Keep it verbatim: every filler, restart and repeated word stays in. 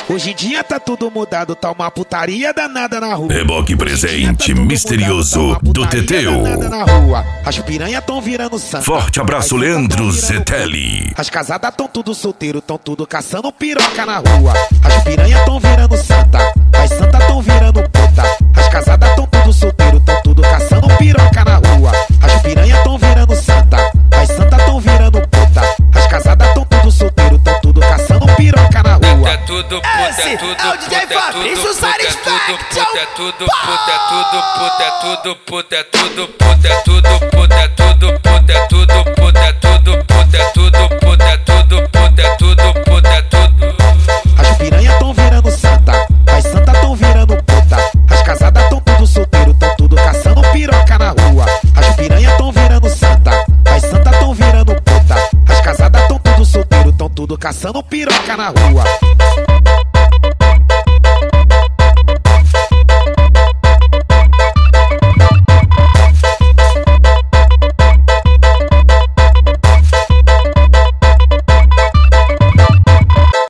Hoje em dia tá tudo mudado, tá uma putaria danada na rua. Reboque presente misterioso mudado, tá do Teteu. na rua. As piranha tão virando santa. Forte abraço, Leandro Zetelli. As casadas tão tudo solteiro, tão tudo caçando piroca na rua. As piranha tão virando santa. As santa tão virando puta. As casadas tão tudo solteiro, tão tudo caçando piroca na rua. As piranha tão virando santa. As santa tão virando puta. As casadas tão tudo solteiro, tão tudo caçando piroca na rua. É tudo puta, é tudo puta, é tudo puta, é tudo puta, é tudo puta, é tudo puta, é tudo puta, é tudo puta, é tudo puta, é tudo puta, é tudo puta, é tudo puta, é tudo puta, é tudo puta, é tudo. As piranha tão virando santa, as santa tão virando puta. As casadas tão tudo solteiro, tão tudo caçando piroca na rua. As piranha tão virando santa, as santa tão virando puta. As casadas tão tudo solteiro, tão tudo caçando piroca na rua.